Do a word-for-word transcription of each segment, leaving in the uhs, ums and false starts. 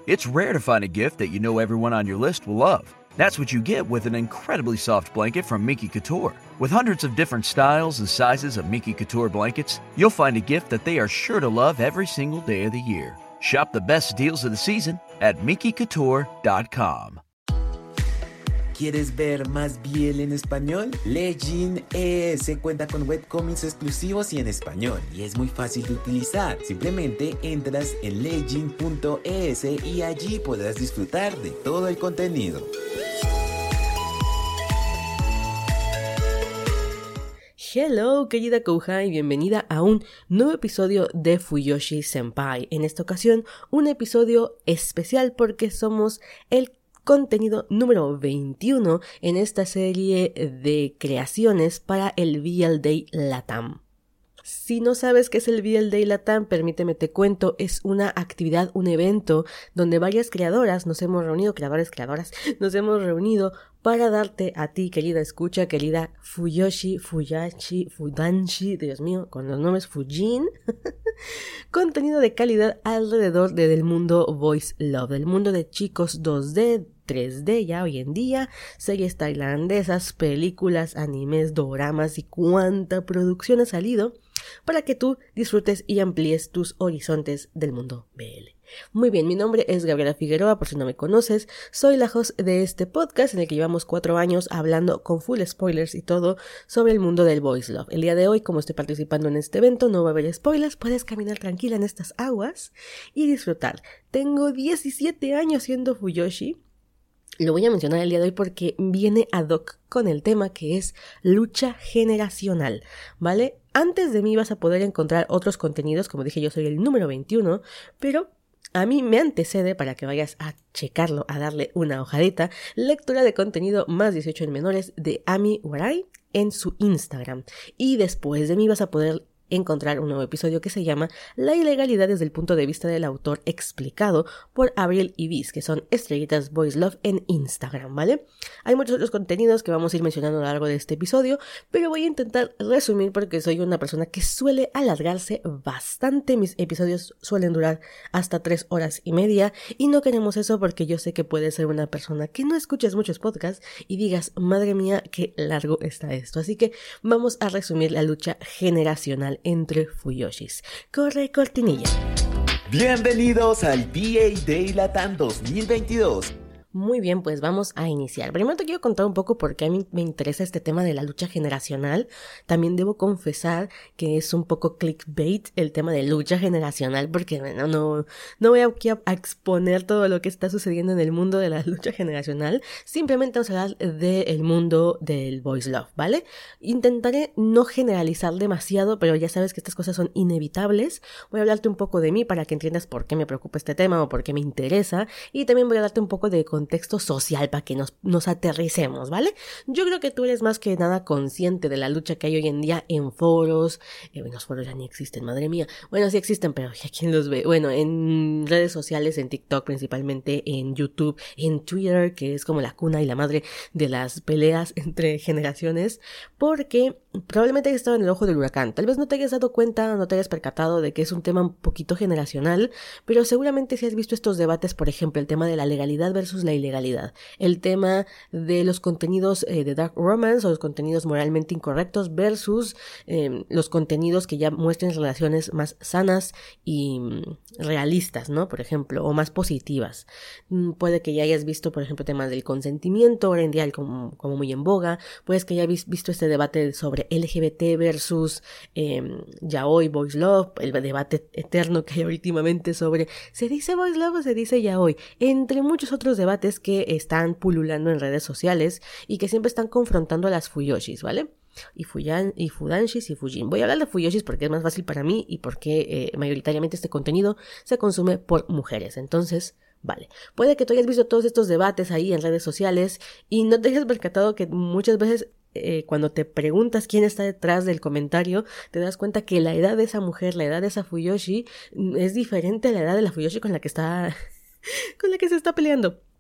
It's rare to find a gift that you know everyone on your list will love. That's what you get with an incredibly soft blanket from Miki Couture. With hundreds of different styles and sizes of Miki Couture blankets, you'll find a gift that they are sure to love every single day of the year. Shop the best deals of the season at Miki Couture dot com. ¿Quieres ver más B L en español? Legend E S cuenta con webcomics exclusivos y en español, y es muy fácil de utilizar. Simplemente entras en legend punto e s y allí podrás disfrutar de todo el contenido. Hello, querida Kouhai, bienvenida a un nuevo episodio de Fuyoshi Senpai. En esta ocasión, un episodio especial porque somos el contenido número veintiuno en esta serie de creaciones para el V L Day Latam. Si no sabes qué es el V L Day Latam, permíteme te cuento, es una actividad, un evento donde varias creadoras nos hemos reunido, creadores, creadoras, nos hemos reunido para darte a ti, querida escucha, querida Fuyoshi, Fuyashi, Fudanshi, Dios mío, con los nombres Fujin, contenido de calidad alrededor de, del mundo Voice Love, del mundo de chicos dos D, tres D ya hoy en día, series tailandesas, películas, animes, doramas y cuánta producción ha salido para que tú disfrutes y amplíes tus horizontes del mundo B L. Muy bien, mi nombre es Gabriela Figueroa, por si no me conoces, soy la host de este podcast en el que llevamos cuatro años hablando con full spoilers y todo sobre el mundo del Voice Love. El día de hoy, como estoy participando en este evento, no va a haber spoilers, puedes caminar tranquila en estas aguas y disfrutar. Tengo diecisiete años siendo Fuyoshi. Lo voy a mencionar el día de hoy porque viene ad hoc con el tema que es lucha generacional, ¿vale? Antes de mí vas a poder encontrar otros contenidos, como dije yo soy el número veintiuno, pero a mí me antecede para que vayas a checarlo, a darle una hojadita, lectura de contenido más dieciocho en menores de Ami Warai en su Instagram. Y después de mí vas a poder encontrar un nuevo episodio que se llama La ilegalidad desde el punto de vista del autor explicado por Abril y Viz, que son estrellitas Voice Love en Instagram, ¿vale? Hay muchos otros contenidos que vamos a ir mencionando a lo largo de este episodio, pero voy a intentar resumir porque soy una persona que suele alargarse bastante. Mis episodios suelen durar hasta tres horas y media y no queremos eso porque yo sé que puedes ser una persona que no escuches muchos podcasts y digas, madre mía, qué largo está esto. Así que vamos a resumir la lucha generacional entre Fuyoshis. Corre cortinilla. Bienvenidos al V A Day Latam dos mil veintidós. Muy bien, pues vamos a iniciar. Primero te quiero contar un poco por qué a mí me interesa este tema de la lucha generacional. También debo confesar que es un poco clickbait el tema de lucha generacional, porque bueno, no, no voy aquí a, a exponer todo lo que está sucediendo en el mundo de la lucha generacional. Simplemente vamos a hablar del mundo del Voice Love, ¿vale? Intentaré no generalizar demasiado, pero ya sabes que estas cosas son inevitables. Voy a hablarte un poco de mí para que entiendas por qué me preocupa este tema o por qué me interesa. Y también voy a darte un poco de contexto social para que nos, nos aterricemos, ¿vale? Yo creo que tú eres más que nada consciente de la lucha que hay hoy en día en foros. Eh, bueno, los foros ya ni existen, madre mía. Bueno, sí existen, pero ¿a quién los ve? Bueno, en redes sociales, en TikTok principalmente, en YouTube, en Twitter, que es como la cuna y la madre de las peleas entre generaciones, porque probablemente hayas estado en el ojo del huracán. Tal vez no te hayas dado cuenta, no te hayas percatado de que es un tema un poquito generacional, pero seguramente si has visto estos debates, por ejemplo, el tema de la legalidad versus la ilegalidad, el tema de los contenidos eh, de dark romance o los contenidos moralmente incorrectos versus eh, los contenidos que ya muestren relaciones más sanas y mm, realistas, ¿no? Por ejemplo, o más positivas. Mm, puede que ya hayas visto, por ejemplo, temas del consentimiento, ahora en día como, como muy en boga, puedes que ya hayas visto este debate sobre L G B T versus eh, yaoi, voice love, el debate eterno que hay últimamente sobre ¿se dice voice love o se dice yaoi? Entre muchos otros debates que están pululando en redes sociales y que siempre están confrontando a las Fuyoshis, ¿vale? Y, Fuyan, y Fudanshis y Fujin. Voy a hablar de Fuyoshis porque es más fácil para mí y porque eh, mayoritariamente este contenido se consume por mujeres. Entonces, vale. Puede que tú hayas visto todos estos debates ahí en redes sociales y no te hayas percatado que muchas veces eh, cuando te preguntas quién está detrás del comentario, te das cuenta que la edad de esa mujer, la edad de esa Fuyoshi, es diferente a la edad de la Fuyoshi con la que está, con la que se está peleando.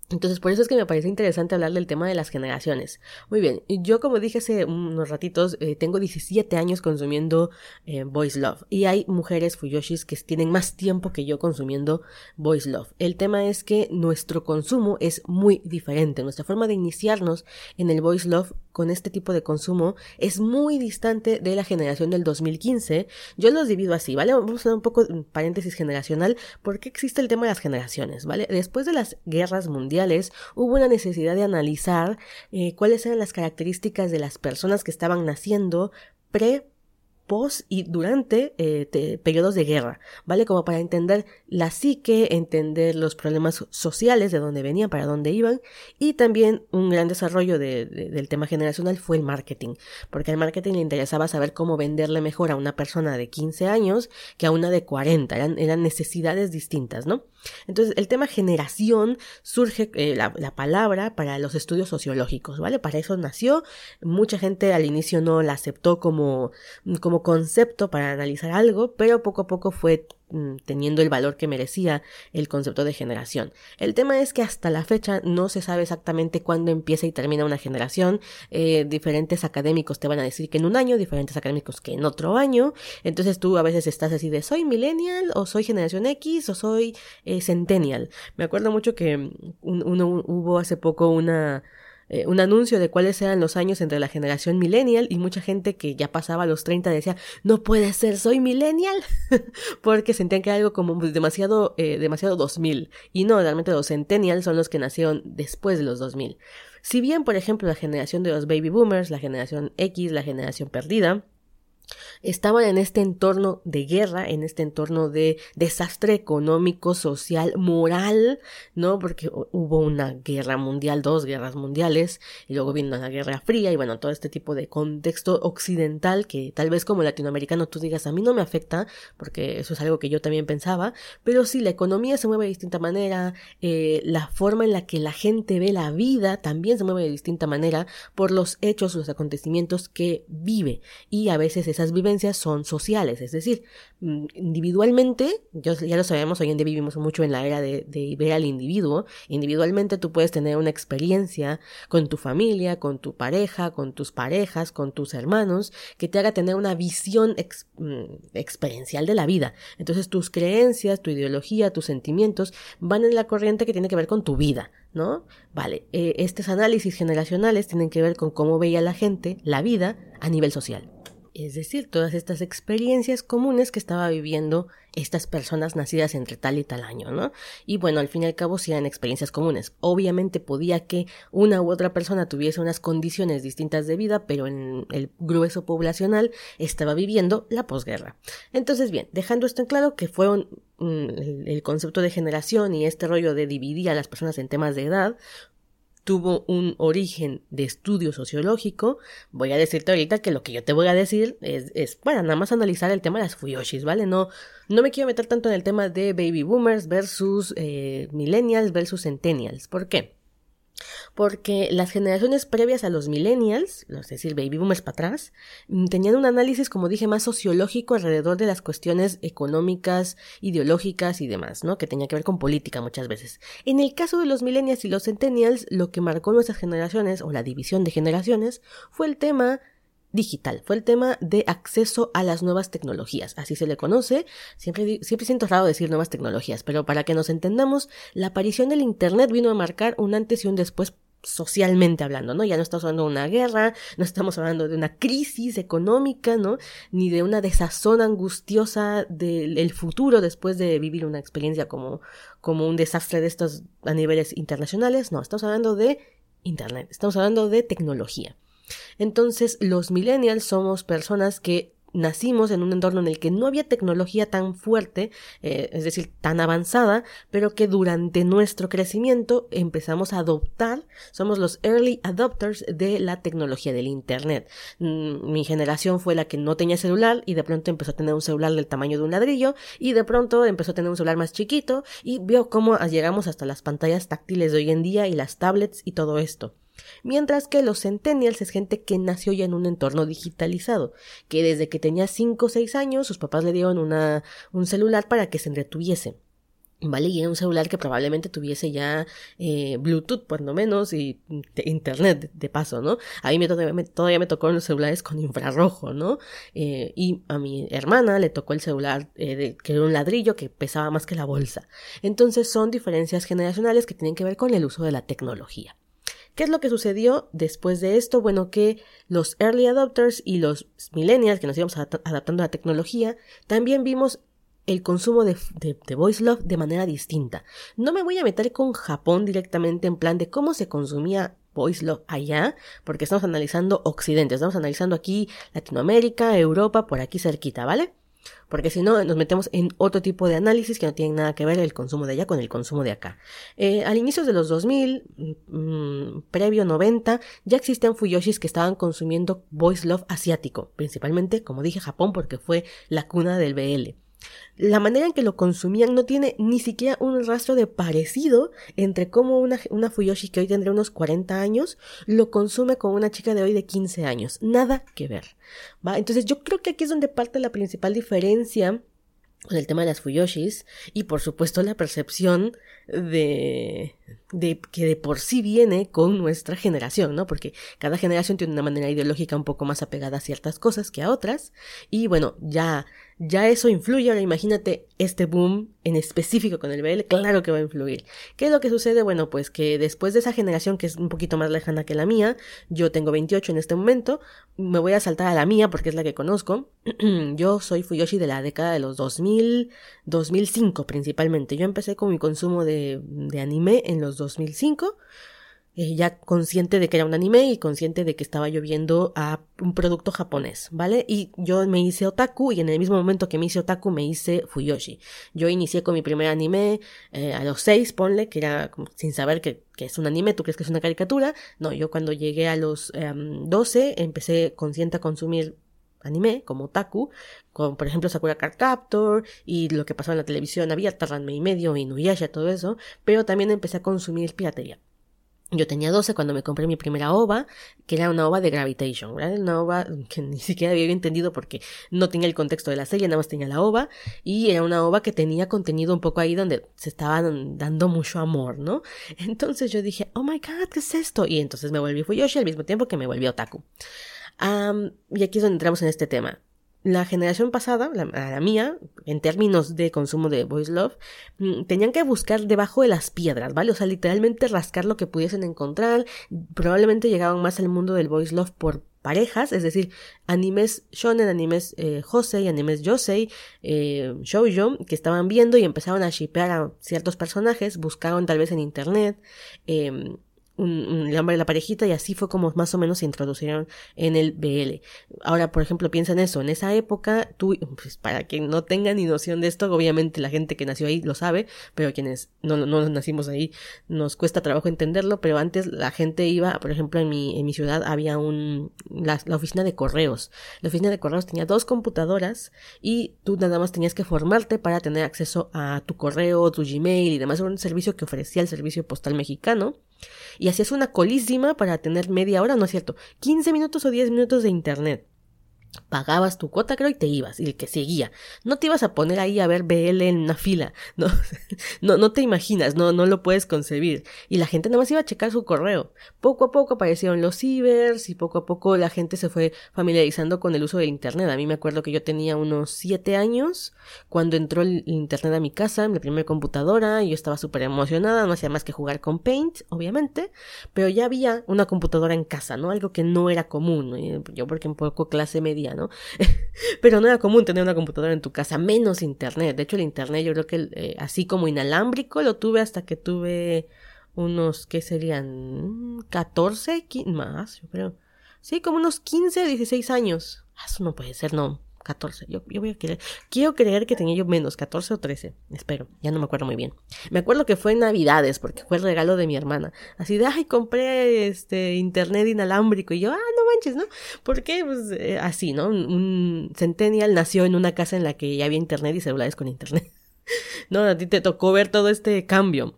Entonces, por eso es que me parece interesante hablar del tema de las generaciones. Muy bien, yo como dije hace unos ratitos, eh, tengo diecisiete años consumiendo eh, Boys Love. Y hay mujeres fuyoshis que tienen más tiempo que yo consumiendo Boys Love. El tema es que nuestro consumo es muy diferente. Nuestra forma de iniciarnos en el Boys Love con este tipo de consumo es muy distante de la generación del dos mil quince. Yo los divido así, ¿vale? Vamos a hacer un poco de paréntesis generacional. ¿Por qué existe el tema de las generaciones? ¿Vale? Después de las guerras mundiales, hubo una necesidad de analizar eh, cuáles eran las características de las personas que estaban naciendo pre, post y durante eh, te, periodos de guerra, ¿vale? Como para entender la psique, entender los problemas sociales, de dónde venían, para dónde iban, y también un gran desarrollo de, de, del tema generacional fue el marketing, porque al marketing le interesaba saber cómo venderle mejor a una persona de quince años que a una de cuarenta, eran, eran necesidades distintas, ¿no? Entonces, el tema generación surge, eh, la, la palabra para los estudios sociológicos, ¿vale? Para eso nació. Mucha gente al inicio no la aceptó como, como concepto para analizar algo, pero poco a poco fue mm, teniendo el valor que merecía el concepto de generación. El tema es que hasta la fecha no se sabe exactamente cuándo empieza y termina una generación. Eh, diferentes académicos te van a decir que en un año, diferentes académicos que en otro año. Entonces tú a veces estás así de soy millennial, o soy generación X, o soy eh, centennial. Me acuerdo mucho que un, uno, hubo hace poco una... Eh, un anuncio de cuáles eran los años entre la generación millennial y mucha gente que ya pasaba a los treinta decía, no puede ser, soy millennial, porque sentían que era algo como demasiado, eh, demasiado dos mil, y no, realmente los centennials son los que nacieron después de los dos mil. Si bien, por ejemplo, la generación de los baby boomers, la generación X, la generación perdida, estaban en este entorno de guerra, en este entorno de desastre económico, social, moral, ¿no? Porque hubo una guerra mundial, dos guerras mundiales, y luego vino una guerra fría, y bueno, todo este tipo de contexto occidental que tal vez como latinoamericano tú digas, a mí no me afecta, porque eso es algo que yo también pensaba, pero sí, la economía se mueve de distinta manera, eh, la forma en la que la gente ve la vida también se mueve de distinta manera por los hechos, los acontecimientos que vive, y a veces es esas vivencias son sociales, es decir, individualmente, yo, ya lo sabemos, hoy en día vivimos mucho en la era de, de ver al individuo, individualmente tú puedes tener una experiencia con tu familia, con tu pareja, con tus parejas, con tus hermanos, que te haga tener una visión ex, experiencial de la vida. Entonces tus creencias, tu ideología, tus sentimientos van en la corriente que tiene que ver con tu vida, ¿no? Vale, eh, estos análisis generacionales tienen que ver con cómo veía la gente la vida a nivel social. Es decir, todas estas experiencias comunes que estaba viviendo estas personas nacidas entre tal y tal año, ¿no? Y bueno, al fin y al cabo sí eran experiencias comunes. Obviamente podía que una u otra persona tuviese unas condiciones distintas de vida, pero en el grueso poblacional estaba viviendo la posguerra. Entonces, bien, dejando esto en claro que fue un, un, el, el concepto de generación y este rollo de dividir a las personas en temas de edad tuvo un origen de estudio sociológico. Voy a decirte ahorita que lo que yo te voy a decir es, es para nada más analizar el tema de las fuyoshis, ¿vale? No, no me quiero meter tanto en el tema de baby boomers versus eh, millennials versus centennials. ¿Por qué? Porque las generaciones previas a los millennials, es decir, baby boomers para atrás, tenían un análisis, como dije, más sociológico alrededor de las cuestiones económicas, ideológicas y demás, ¿no? Que tenía que ver con política muchas veces. En el caso de los millennials y los centennials, lo que marcó nuestras generaciones, o la división de generaciones, fue el tema digital, fue el tema de acceso a las nuevas tecnologías, así se le conoce. Siempre, siempre siento raro decir nuevas tecnologías, pero para que nos entendamos, la aparición del internet vino a marcar un antes y un después socialmente hablando, ¿no? Ya no estamos hablando de una guerra, no estamos hablando de una crisis económica, ¿no? Ni de una desazón angustiosa del futuro después de vivir una experiencia como, como un desastre de estos a niveles internacionales. No, estamos hablando de internet, estamos hablando de tecnología. Entonces, los millennials somos personas que nacimos en un entorno en el que no había tecnología tan fuerte, eh, es decir, tan avanzada, pero que durante nuestro crecimiento empezamos a adoptar, somos los early adopters de la tecnología del internet. Mm, mi generación fue la que no tenía celular y de pronto empezó a tener un celular del tamaño de un ladrillo y de pronto empezó a tener un celular más chiquito y vio cómo llegamos hasta las pantallas táctiles de hoy en día y las tablets y todo esto. Mientras que los centennials es gente que nació ya en un entorno digitalizado, que desde que tenía cinco o seis años sus papás le dieron una, un celular para que se entretuviese. Vale, y era un celular que probablemente tuviese ya eh, Bluetooth por lo menos y te, internet de, de paso, ¿no? A mí me, todavía, me, todavía me tocó los celulares con infrarrojo, ¿no? Eh, y a mi hermana le tocó el celular eh, de, que era un ladrillo que pesaba más que la bolsa. Entonces son diferencias generacionales que tienen que ver con el uso de la tecnología. ¿Qué es lo que sucedió después de esto? Bueno, que los early adopters y los millennials que nos íbamos adaptando a la tecnología, también vimos el consumo de, de, de Voice Love de manera distinta. No me voy a meter con Japón directamente en plan de cómo se consumía Voice Love allá, porque estamos analizando Occidente, estamos analizando aquí Latinoamérica, Europa, por aquí cerquita, ¿vale? Porque si no nos metemos en otro tipo de análisis que no tienen nada que ver el consumo de allá con el consumo de acá. Eh, al inicio de los dos mil, mmm, previo noventa, ya existían Fuyoshis que estaban consumiendo Voice Love asiático, principalmente, como dije, Japón, porque fue la cuna del B L. La manera en que lo consumían no tiene ni siquiera un rastro de parecido entre cómo una, una Fuyoshi que hoy tendría unos cuarenta años lo consume con una chica de hoy de quince años. Nada que ver, ¿va? Entonces yo creo que aquí es donde parte la principal diferencia con el tema de las Fuyoshis y por supuesto la percepción de, de que de por sí viene con nuestra generación, ¿no? Porque cada generación tiene una manera ideológica un poco más apegada a ciertas cosas que a otras y bueno, ya Ya eso influye. Ahora imagínate este boom en específico con el B L, claro que va a influir. ¿Qué es lo que sucede? Bueno, pues que después de esa generación que es un poquito más lejana que la mía, yo tengo veintiocho en este momento, me voy a saltar a la mía porque es la que conozco. Yo soy Fuyoshi de la década de los dos mil, dos mil cinco principalmente. Yo empecé con mi consumo de, de anime en los dos mil cinco. Eh, ya consciente de que era un anime y consciente de que estaba yo viendo a un producto japonés, ¿vale? Y yo me hice otaku y en el mismo momento que me hice otaku me hice Fuyoshi. Yo inicié con mi primer anime eh, a los seis, ponle, que era como, sin saber que, que es un anime, ¿tú crees que es una caricatura? No, yo cuando llegué a los eh, doce empecé consciente a consumir anime como otaku, con por ejemplo Sakura Card Captor y lo que pasaba en la televisión abierta, Ranma y medio, Inuyasha, todo eso, pero también empecé a consumir piratería. Yo tenía doce cuando me compré mi primera O V A, que era una O V A de Gravitation, ¿verdad? Una O V A que ni siquiera había entendido porque no tenía el contexto de la serie, nada más tenía la O V A, y era una O V A que tenía contenido un poco ahí donde se estaban dando mucho amor, ¿no? Entonces yo dije, oh my god, ¿qué es esto? Y entonces me volví Fuyoshi al mismo tiempo que me volví otaku. Um, y aquí es donde entramos en este tema. La generación pasada, la, la mía, en términos de consumo de Voice Love, tenían que buscar debajo de las piedras, ¿vale? O sea, literalmente rascar lo que pudiesen encontrar. Probablemente llegaban más al mundo del Voice Love por parejas, es decir, animes shonen, animes eh, josei, animes yosei, eh, shoujo, que estaban viendo y empezaron a shippear a ciertos personajes, buscaron tal vez en internet, eh, Un, un, el nombre de la parejita y así fue como más o menos se introducieron en el B L. Ahora, por ejemplo, piensa en eso, en esa época, tú, pues para que no tengan ni noción de esto, obviamente la gente que nació ahí lo sabe, pero quienes no, no, no nacimos ahí nos cuesta trabajo entenderlo, pero antes la gente iba, por ejemplo, en mi, en mi ciudad había un, la, la oficina de correos. La oficina de correos tenía dos computadoras y tú nada más tenías que formarte para tener acceso a tu correo, tu Gmail y demás. Era un servicio que ofrecía el Servicio Postal Mexicano. Y hacías una colísima para tener media hora, no es cierto, quince minutos o diez minutos de internet. Pagabas tu cuota, creo, y te ibas, y el que seguía. No te ibas a poner ahí a ver B L en una fila, no, no, no te imaginas, no, no lo puedes concebir. Y la gente nada más iba a checar su correo. Poco a poco aparecieron los cibers, y poco a poco la gente se fue familiarizando con el uso del internet. A mí me acuerdo que yo tenía unos siete años, cuando entró el internet a mi casa, mi primera computadora, y yo estaba súper emocionada, no hacía más que jugar con Paint, obviamente, pero ya había una computadora en casa, ¿no? Algo que no era común, ¿no? Yo porque un poco clase media, ¿no? Pero no era común tener una computadora en tu casa, menos internet. De hecho, el internet yo creo que eh, así como inalámbrico lo tuve hasta que tuve unos, ¿qué serían? catorce, quince, más, yo creo. Sí, como unos quince, dieciséis años. Eso no puede ser, no. catorce, yo, yo voy a querer, quiero creer que tenía yo menos, catorce o trece, espero, ya no me acuerdo muy bien. Me acuerdo que fue en Navidades, porque fue el regalo de mi hermana, así de, ay, compré este internet inalámbrico, y yo, ah, no manches, ¿no? ¿Por qué? Pues eh, así, ¿no? Un, un centennial nació en una casa en la que ya había internet y celulares con internet. No, a ti te tocó ver todo este cambio.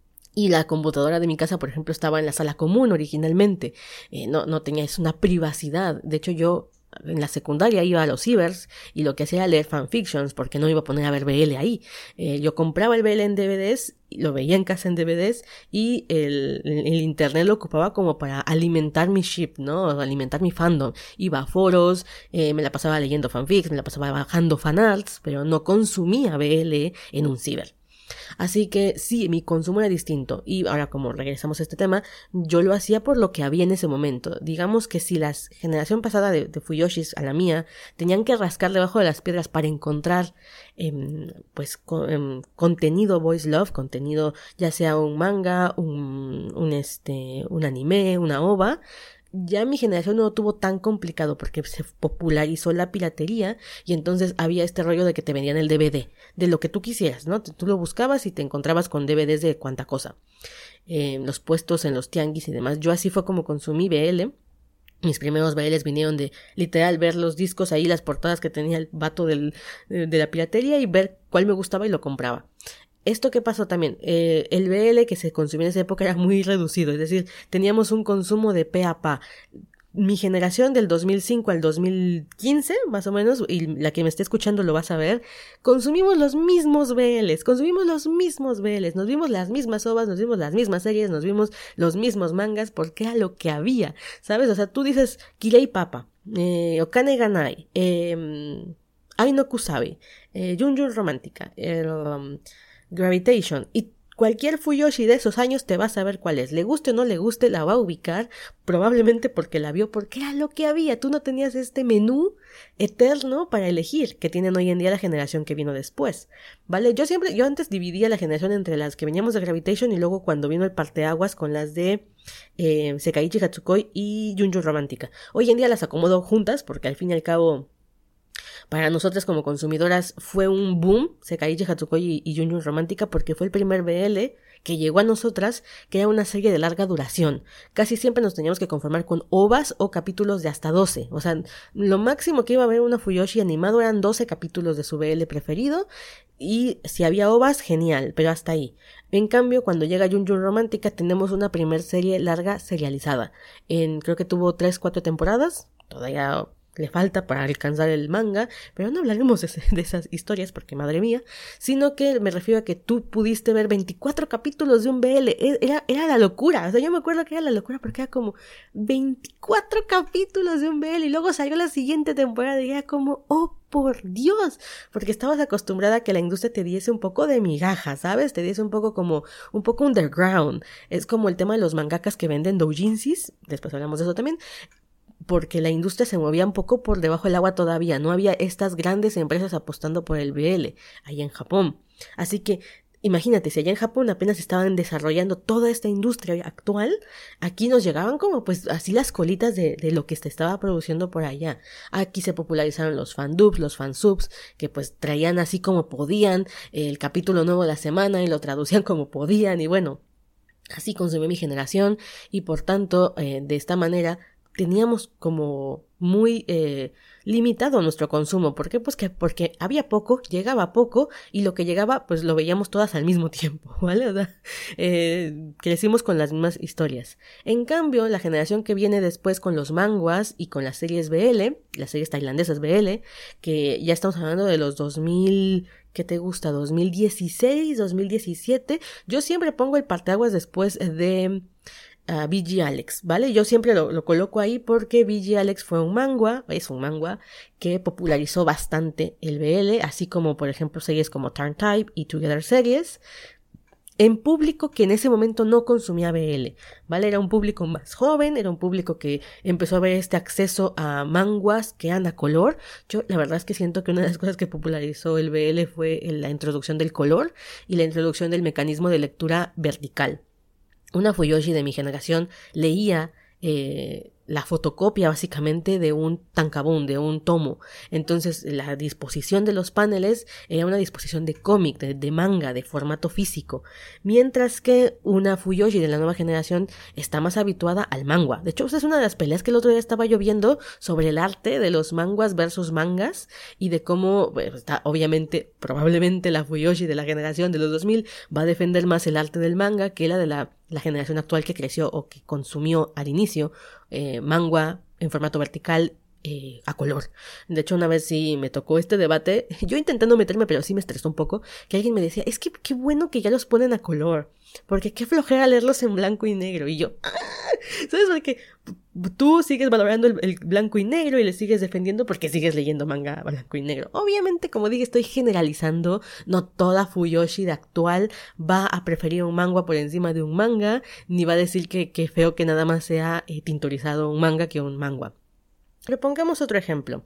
Y la computadora de mi casa, por ejemplo, estaba en la sala común originalmente, eh, no, no tenía, es una privacidad, de hecho yo en la secundaria iba a los cibers y lo que hacía era leer fanfictions porque no iba a poner a ver B L ahí. Eh, yo compraba el B L en D V Ds, lo veía en casa en D V Ds y el, el, el internet lo ocupaba como para alimentar mi ship, ¿no? Alimentar mi fandom. Iba a foros, eh, me la pasaba leyendo fanfics, me la pasaba bajando fanarts, pero no consumía B L en un ciber. Así que sí, mi consumo era distinto. Y ahora, como regresamos a este tema, yo lo hacía por lo que había en ese momento. Digamos que si la generación pasada de, de Fuyoshis a la mía tenían que rascar debajo de las piedras para encontrar eh, pues con, eh, contenido voice love, contenido ya sea un manga, un, un este, un anime, una ova, ya mi generación no lo tuvo tan complicado porque se popularizó la piratería y entonces había este rollo de que te vendían el D V D de lo que tú quisieras, ¿no? Tú lo buscabas y te encontrabas con D V Ds de cuánta cosa. Eh, los puestos en los tianguis y demás. Yo así fue como consumí B L. Mis primeros B Ls vinieron de literal ver los discos ahí, las portadas que tenía el vato del, de la piratería y ver cuál me gustaba y lo compraba. Esto que pasó también, eh, el B L que se consumía en esa época era muy reducido, es decir, teníamos un consumo de pe a pa. Mi generación del dos mil cinco al dos mil quince, más o menos, y la que me esté escuchando lo va a saber, consumimos los mismos B Ls, consumimos los mismos B Ls, nos vimos las mismas ovas, nos vimos las mismas series, nos vimos los mismos mangas, porque era lo que había, ¿sabes? O sea, tú dices Kirei Papa, eh, Okane ga Nai, eh, Ai no Kusabi, eh, Jun Jun Romántica, eh, um, Gravitation, y cualquier Fuyoshi de esos años te va a saber cuál es. Le guste o no le guste, la va a ubicar, probablemente porque la vio, porque era lo que había. Tú no tenías este menú eterno para elegir que tienen hoy en día la generación que vino después, ¿vale? Yo siempre, yo antes dividía la generación entre las que veníamos de Gravitation y luego cuando vino el parteaguas con las de eh, Sekaiichi Hatsukoi y Jun Jun Romántica. Hoy en día las acomodo juntas porque al fin y al cabo para nosotras como consumidoras fue un boom Sekaiichi Hatsukoi y Jun Jun Romántica porque fue el primer B L que llegó a nosotras, que era una serie de larga duración. Casi siempre nos teníamos que conformar con ovas o capítulos de hasta doce. O sea, lo máximo que iba a haber una Fuyoshi animado eran doce capítulos de su B L preferido y si había ovas, genial, pero hasta ahí. En cambio, cuando llega Jun Jun Romántica tenemos una primer serie larga serializada. En, creo que tuvo tres, cuatro temporadas, todavía le falta para alcanzar el manga, pero no hablaremos de, de esas historias porque madre mía, sino que me refiero a que tú pudiste ver veinticuatro capítulos de un B L, era, era la locura, o sea, yo me acuerdo que era la locura porque era como veinticuatro capítulos de un B L y luego salió la siguiente temporada y era como, oh por Dios, porque estabas acostumbrada a que la industria te diese un poco de migaja, ¿sabes? Te diese un poco como, un poco underground, es como el tema de los mangakas que venden doujinsis, después hablamos de eso también, porque la industria se movía un poco por debajo del agua todavía, no había estas grandes empresas apostando por el B L allá en Japón. Así que imagínate, si allá en Japón apenas estaban desarrollando toda esta industria actual, aquí nos llegaban como pues así las colitas de, de lo que se estaba produciendo por allá. Aquí se popularizaron los fandubs, los fansubs, que pues traían así como podían el capítulo nuevo de la semana y lo traducían como podían y bueno, así consumió mi generación y por tanto eh, de esta manera teníamos como muy eh, limitado nuestro consumo. ¿Por qué? Pues que porque había poco, llegaba poco y lo que llegaba pues lo veíamos todas al mismo tiempo, ¿vale? O sea, eh, crecimos con las mismas historias. En cambio, la generación que viene después con los manguas y con las series B L, las series tailandesas B L, que ya estamos hablando de los dos mil... ¿Qué te gusta? dos mil dieciséis, dos mil diecisiete. Yo siempre pongo el parteaguas después de Uh, V G Alex, ¿vale? Yo siempre lo, lo coloco ahí porque V G Alex fue un manga, es un manga que popularizó bastante el B L, así como por ejemplo series como Turn Type y Together Series, en público que en ese momento no consumía B L, ¿vale? Era un público más joven, era un público que empezó a ver este acceso a manguas que eran a color. Yo la verdad es que siento que una de las cosas que popularizó el B L fue la introducción del color y la introducción del mecanismo de lectura vertical. Una Fuyoshi de mi generación leía eh, la fotocopia básicamente de un tankabun, de un tomo. Entonces la disposición de los paneles era una disposición de cómic, de, de manga, de formato físico. Mientras que una Fuyoshi de la nueva generación está más habituada al manga. De hecho, esa es una de las peleas que el otro día estaba yo viendo sobre el arte de los manguas versus mangas y de cómo, bueno, está obviamente, probablemente la Fuyoshi de la generación de los dos mil va a defender más el arte del manga que la de la, la generación actual que creció o que consumió al inicio eh, manga en formato vertical eh, a color. De hecho, una vez sí me tocó este debate, yo intentando meterme, pero sí me estresó un poco, que alguien me decía, es que qué bueno que ya los ponen a color, porque qué flojera leerlos en blanco y negro. Y yo, ¡ah! ¿Sabes? Porque tú sigues valorando el, el blanco y negro y le sigues defendiendo porque sigues leyendo manga blanco y negro. Obviamente, como dije, estoy generalizando. No toda Fuyoshi de actual va a preferir un manga por encima de un manga, ni va a decir que, que feo que nada más sea eh, tintorizado un manga que un manga. Pero pongamos otro ejemplo.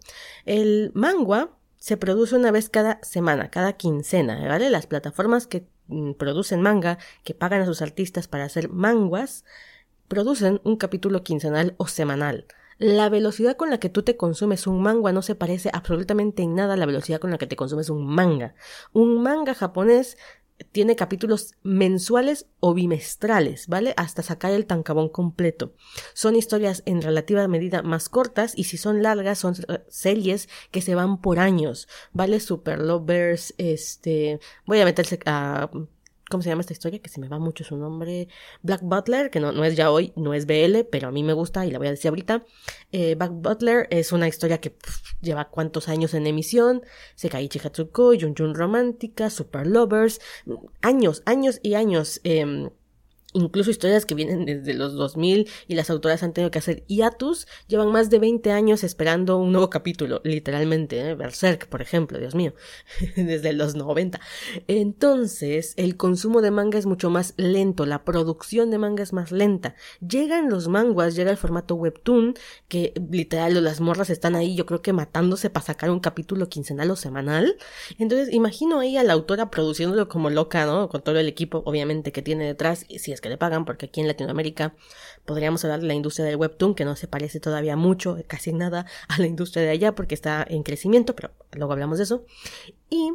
El manga se produce una vez cada semana, cada quincena, ¿vale? Las plataformas que mm, producen manga, que pagan a sus artistas para hacer manguas, producen un capítulo quincenal o semanal. La velocidad con la que tú te consumes un manga no se parece absolutamente en nada a la velocidad con la que te consumes un manga. Un manga japonés tiene capítulos mensuales o bimestrales, ¿vale? Hasta sacar el tankabón completo. Son historias en relativa medida más cortas y si son largas son series que se van por años, ¿vale? Super Lovers, este... Voy a meterse a... ¿Cómo se llama esta historia? Que se me va mucho su nombre. Black Butler, que no, no es yaoi, no es B L, pero a mí me gusta y la voy a decir ahorita. Eh, Black Butler es una historia que pff, lleva cuántos años en emisión. Sekaiichi Hatsuko, Jun Jun Romántica, Super Lovers. Años, años y años. Eh, Incluso historias que vienen desde los dos mil y las autoras han tenido que hacer hiatus, llevan más de veinte años esperando un nuevo capítulo, literalmente, ¿eh? Berserk, por ejemplo, Dios mío, desde los noventa. Entonces, el consumo de manga es mucho más lento, la producción de manga es más lenta. Llegan los manguas, llega el formato webtoon, que literal las morras están ahí, yo creo que matándose para sacar un capítulo quincenal o semanal. Entonces, imagino ahí a la autora produciéndolo como loca, ¿no? Con todo el equipo, obviamente, que tiene detrás, y si es que le pagan, porque aquí en Latinoamérica podríamos hablar de la industria del webtoon, que no se parece todavía mucho, casi nada, a la industria de allá, porque está en crecimiento, pero luego hablamos de eso. Y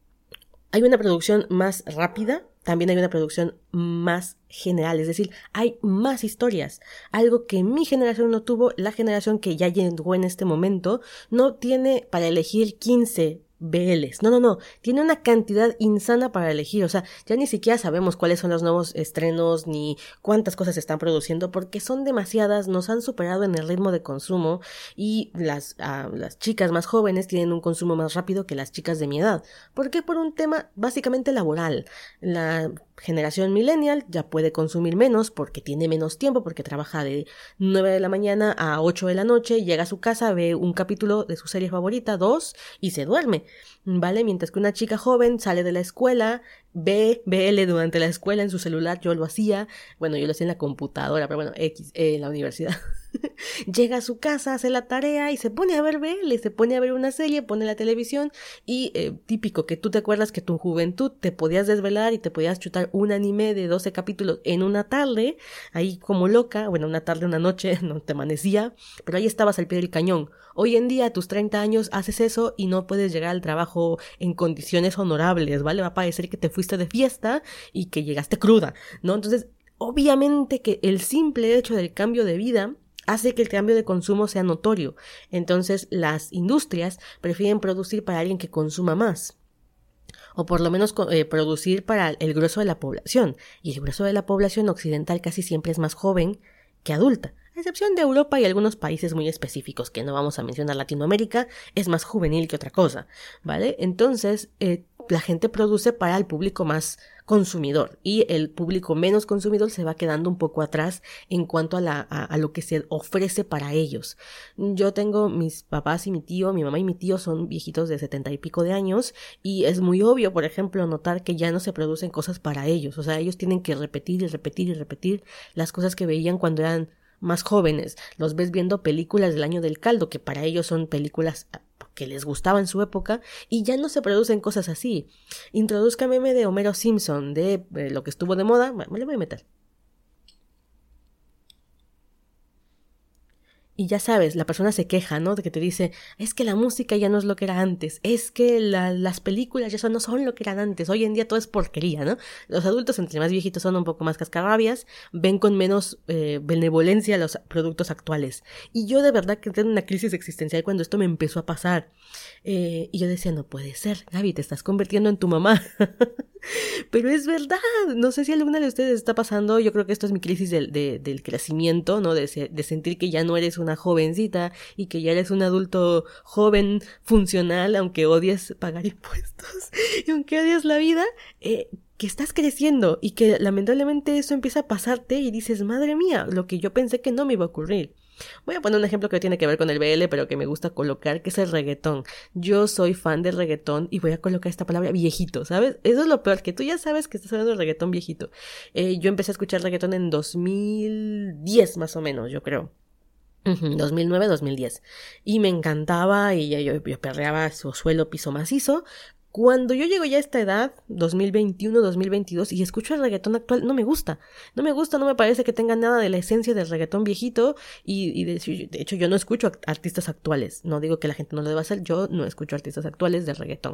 hay una producción más rápida, también hay una producción más general, es decir, hay más historias, algo que mi generación no tuvo, la generación que ya llegó en este momento, no tiene para elegir quince B Ls. No, no, no. Tiene una cantidad insana para elegir. O sea, ya ni siquiera sabemos cuáles son los nuevos estrenos ni cuántas cosas se están produciendo porque son demasiadas, nos han superado en el ritmo de consumo y las, uh, las chicas más jóvenes tienen un consumo más rápido que las chicas de mi edad. ¿Por qué? Por un tema básicamente laboral. La generación millennial ya puede consumir menos porque tiene menos tiempo, porque trabaja de nueve de la mañana a ocho de la noche, llega a su casa, ve un capítulo de su serie favorita, dos, y se duerme, ¿vale? Mientras que una chica joven sale de la escuela, ve B L durante la escuela en su celular, yo lo hacía, bueno, yo lo hacía en la computadora, pero bueno, X, eh, en la universidad. Llega a su casa, hace la tarea y se pone a ver B L, se pone a ver una serie, pone la televisión y eh, típico que tú te acuerdas que tu juventud te podías desvelar y te podías chutar un anime de doce capítulos en una tarde, ahí como loca, bueno, una tarde, una noche, no te amanecía, pero ahí estabas al pie del cañón. Hoy en día a tus treinta años haces eso y no puedes llegar al trabajo en condiciones honorables, ¿vale? Va a parecer que te fuiste de fiesta y que llegaste cruda, ¿no? Entonces, obviamente que el simple hecho del cambio de vida hace que el cambio de consumo sea notorio. Entonces, las industrias prefieren producir para alguien que consuma más. O por lo menos eh, producir para el grueso de la población. Y el grueso de la población occidental casi siempre es más joven que adulta. A excepción de Europa y algunos países muy específicos que no vamos a mencionar. Latinoamérica es más juvenil que otra cosa, ¿vale? Entonces, eh, la gente produce para el público más consumidor y el público menos consumidor se va quedando un poco atrás en cuanto a, la, a, a lo que se ofrece para ellos. Yo tengo mis papás y mi tío, mi mamá y mi tío son viejitos de setenta y pico de años y es muy obvio, por ejemplo, notar que ya no se producen cosas para ellos. O sea, ellos tienen que repetir y repetir y repetir las cosas que veían cuando eran más jóvenes. Los ves viendo películas del año del caldo, que para ellos son películas que les gustaba en su época, y ya no se producen cosas así. Introduzca meme de Homero Simpson, de eh, lo que estuvo de moda, bueno, me lo voy a meter. Y ya sabes, la persona se queja, ¿no? De que te dice, es que la música ya no es lo que era antes, es que la, las películas ya son, no son lo que eran antes, hoy en día todo es porquería, ¿no? Los adultos, entre más viejitos, son un poco más cascarrabias, ven con menos eh, benevolencia los productos actuales. Y yo de verdad que tengo una crisis existencial cuando esto me empezó a pasar. Eh, y yo decía, no puede ser, Gaby, te estás convirtiendo en tu mamá. Pero es verdad, no sé si alguna de ustedes está pasando, yo creo que esto es mi crisis del, de, del crecimiento, ¿no? De, se, de sentir que ya no eres una jovencita y que ya eres un adulto joven, funcional, aunque odies pagar impuestos y aunque odies la vida, eh, que estás creciendo y que lamentablemente eso empieza a pasarte y dices, madre mía, lo que yo pensé que no me iba a ocurrir. Voy a poner un ejemplo que tiene que ver con el B L, pero que me gusta colocar, que es el reggaetón. Yo soy fan del reggaetón y voy a colocar esta palabra viejito, ¿sabes? Eso es lo peor, que tú ya sabes que estás hablando de reggaetón viejito. Eh, yo empecé a escuchar reggaetón en dos mil diez más o menos, yo creo. dos mil nueve, dos mil diez. Y me encantaba y yo, yo perreaba su suelo piso macizo. Cuando yo llego ya a esta edad, dos mil veintiuno, dos mil veintidós, y escucho el reggaetón actual, no me gusta. No me gusta, no me parece que tenga nada de la esencia del reggaetón viejito. Y, y de, de hecho yo no escucho artistas actuales. No digo que la gente no lo deba hacer, yo no escucho artistas actuales de reggaetón.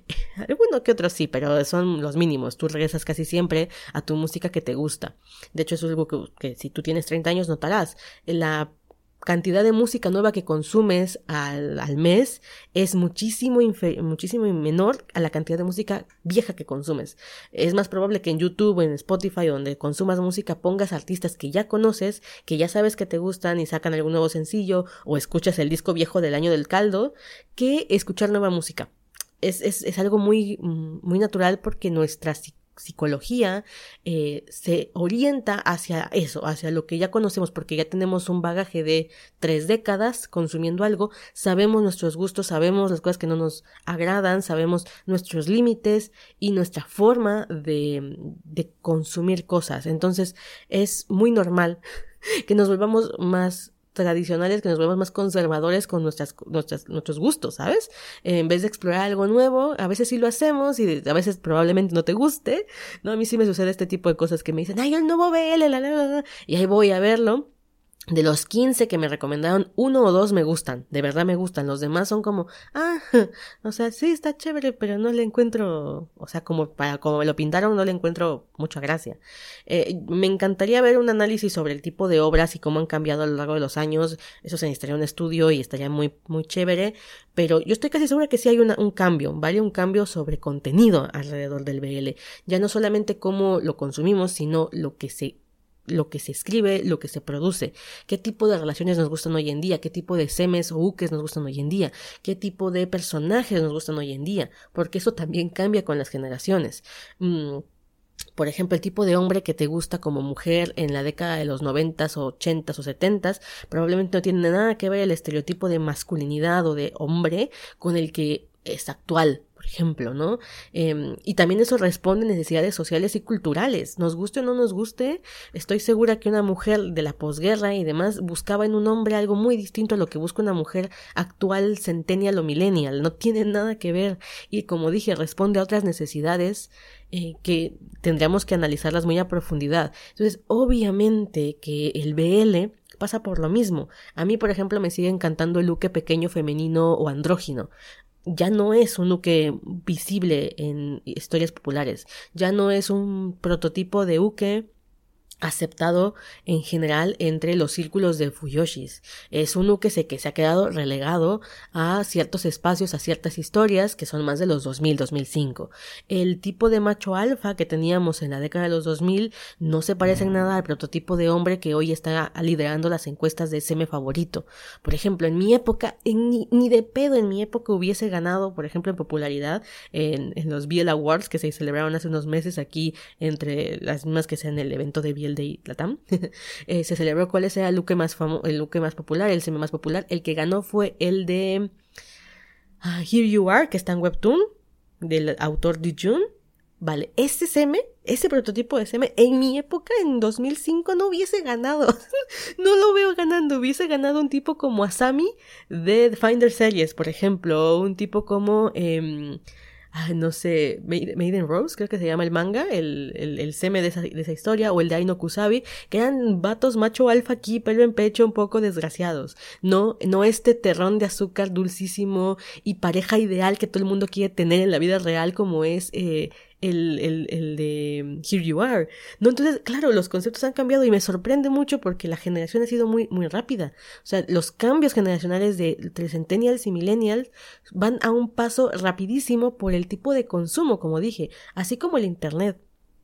Alguno que otros sí, pero son los mínimos. Tú regresas casi siempre a tu música que te gusta. De hecho eso es algo que, que si tú tienes treinta años notarás. La cantidad de música nueva que consumes al, al mes es muchísimo, infer- muchísimo menor a la cantidad de música vieja que consumes. Es más probable que en YouTube o en Spotify, donde consumas música, pongas artistas que ya conoces, que ya sabes que te gustan y sacan algún nuevo sencillo, o escuchas el disco viejo del año del caldo, que escuchar nueva música. Es, es, es algo muy, muy natural porque nuestra psicología eh, se orienta hacia eso, hacia lo que ya conocemos, porque ya tenemos un bagaje de tres décadas consumiendo algo, sabemos nuestros gustos, sabemos las cosas que no nos agradan, sabemos nuestros límites y nuestra forma de, de consumir cosas. Entonces es muy normal que nos volvamos más tradicionales, que nos volvemos más conservadores con nuestras, nuestras, nuestros gustos, ¿sabes? Eh, en vez de explorar algo nuevo, a veces sí lo hacemos y a veces probablemente no te guste, ¿no? A mí sí me sucede este tipo de cosas que me dicen, ay, el nuevo B L, la, la, la, la, y ahí voy a verlo. De los quince que me recomendaron, uno o dos me gustan, de verdad me gustan, los demás son como, ah, o sea, sí está chévere, pero no le encuentro, o sea, como para como me lo pintaron, no le encuentro mucha gracia. Eh, me encantaría ver un análisis sobre el tipo de obras y cómo han cambiado a lo largo de los años, eso se necesitaría un estudio y estaría muy, muy chévere, pero yo estoy casi segura que sí hay una, un cambio, ¿vale? Un cambio sobre contenido alrededor del B L, ya no solamente cómo lo consumimos, sino lo que se lo que se escribe, lo que se produce, qué tipo de relaciones nos gustan hoy en día, qué tipo de semes o ukes nos gustan hoy en día, qué tipo de personajes nos gustan hoy en día, porque eso también cambia con las generaciones. Mm, por ejemplo, el tipo de hombre que te gusta como mujer en la década de los noventas o ochentas o setentas probablemente no tiene nada que ver el estereotipo de masculinidad o de hombre con el que es actual, por ejemplo, ¿no? Eh, y también eso responde a necesidades sociales y culturales. Nos guste o no nos guste, estoy segura que una mujer de la posguerra y demás buscaba en un hombre algo muy distinto a lo que busca una mujer actual, centennial o millennial. No tiene nada que ver. Y como dije, responde a otras necesidades eh, que tendríamos que analizarlas muy a profundidad. Entonces, obviamente que el B L pasa por lo mismo. A mí, por ejemplo, me sigue encantando el uke pequeño, femenino o andrógino. Ya no es un uke visible en historias populares, ya no es un prototipo de uke aceptado en general entre los círculos de fuyoshis. Es un uke que se ha quedado relegado a ciertos espacios, a ciertas historias que son más de los dos mil, dos mil cinco. El tipo de macho alfa que teníamos en la década de los dos mil no se parece en nada al prototipo de hombre que hoy está liderando las encuestas de seme favorito. Por ejemplo, en mi época, en, ni, ni de pedo en mi época hubiese ganado, por ejemplo, en popularidad en, en los B L Awards que se celebraron hace unos meses aquí entre las mismas que sean el evento de B L de Latam. eh, se celebró cuál era el uke más famoso, el uke más popular, el seme más popular. El que ganó fue el de uh, Here You Are, que está en Webtoon, del autor Dijun. Vale, ese seme, ese prototipo de seme, en mi época, en dos mil cinco, no hubiese ganado. No lo veo ganando. Hubiese ganado un tipo como Asami de Finder Series, por ejemplo, o un tipo como eh, Ah, no sé, Maiden Rose, creo que se llama el manga, el, el, el seme de esa, de esa historia, o el de Aino Kusabi, que eran vatos macho alfa aquí, pelo en pecho, un poco desgraciados. No, no este terrón de azúcar dulcísimo y pareja ideal que todo el mundo quiere tener en la vida real como es eh, el, el, el de Here You Are, ¿no? Entonces, claro, los conceptos han cambiado y me sorprende mucho porque la generación ha sido muy, muy rápida. O sea, los cambios generacionales de entre centennials y millennials van a un paso rapidísimo por el tipo de consumo, como dije, así como el internet.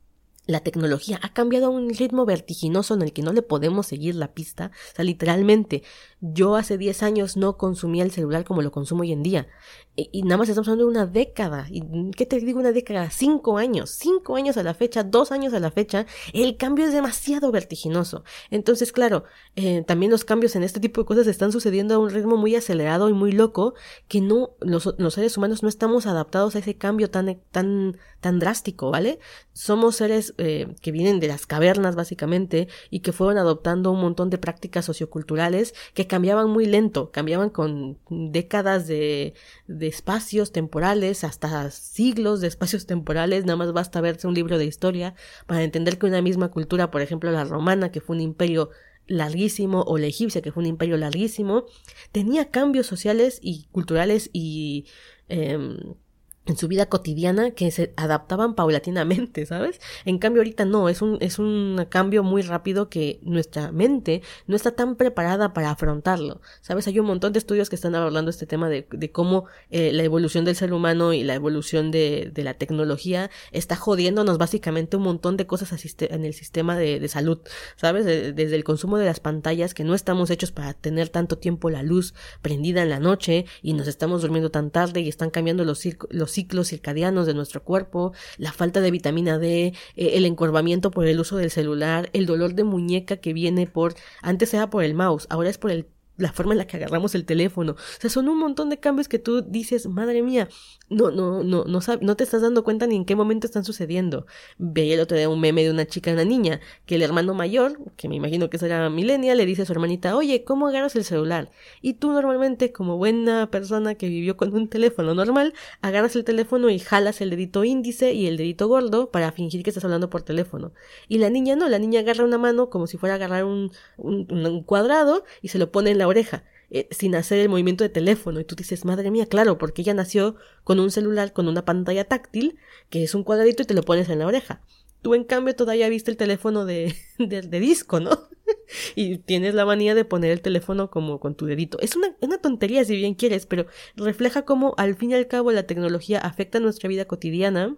La tecnología ha cambiado a un ritmo vertiginoso en el que no le podemos seguir la pista. O sea, literalmente, yo hace diez años no consumía el celular como lo consumo hoy en día. Y, y nada más estamos hablando de una década. ¿Y qué te digo una década? Cinco años. Cinco años a la fecha, dos años a la fecha. El cambio es demasiado vertiginoso. Entonces, claro, eh, también los cambios en este tipo de cosas están sucediendo a un ritmo muy acelerado y muy loco que no, los, los seres humanos no estamos adaptados a ese cambio tan, tan, tan drástico, ¿vale? Somos seres Eh, que vienen de las cavernas básicamente y que fueron adoptando un montón de prácticas socioculturales que cambiaban muy lento, cambiaban con décadas de, de espacios temporales, hasta siglos de espacios temporales. Nada más basta verse un libro de historia para entender que una misma cultura, por ejemplo la romana, que fue un imperio larguísimo, o la egipcia, que fue un imperio larguísimo, tenía cambios sociales y culturales y eh, en su vida cotidiana que se adaptaban paulatinamente, ¿sabes? En cambio ahorita no, es un, es un cambio muy rápido que nuestra mente no está tan preparada para afrontarlo, ¿sabes? Hay un montón de estudios que están hablando este tema de, de cómo eh, la evolución del ser humano y la evolución de, de la tecnología está jodiéndonos básicamente un montón de cosas en el sistema de, de salud, ¿sabes? Desde el consumo de las pantallas, que no estamos hechos para tener tanto tiempo la luz prendida en la noche y nos estamos durmiendo tan tarde y están cambiando los, los ciclos circadianos de nuestro cuerpo, la falta de vitamina D, eh, el encorvamiento por el uso del celular, el dolor de muñeca que viene por, antes era por el mouse, ahora es por el la forma en la que agarramos el teléfono. O sea, son un montón de cambios que tú dices, madre mía, no, no, no, no, sab- no te estás dando cuenta ni en qué momento están sucediendo. Veía el otro día un meme de una chica y una niña, que el hermano mayor, que me imagino que será millennial, le dice a su hermanita, oye, ¿cómo agarras el celular? Y tú normalmente, como buena persona que vivió con un teléfono normal, agarras el teléfono y jalas el dedito índice y el dedito gordo para fingir que estás hablando por teléfono. Y la niña no, la niña agarra una mano como si fuera a agarrar un, un, un cuadrado y se lo pone en la oreja, eh, sin hacer el movimiento de teléfono. Y tú dices, madre mía, claro, porque ella nació con un celular con una pantalla táctil, que es un cuadradito y te lo pones en la oreja. Tú, en cambio, todavía viste el teléfono de, de, de disco, ¿no? Y tienes la manía de poner el teléfono como con tu dedito. Es una, una tontería si bien quieres, pero refleja cómo al fin y al cabo la tecnología afecta nuestra vida cotidiana.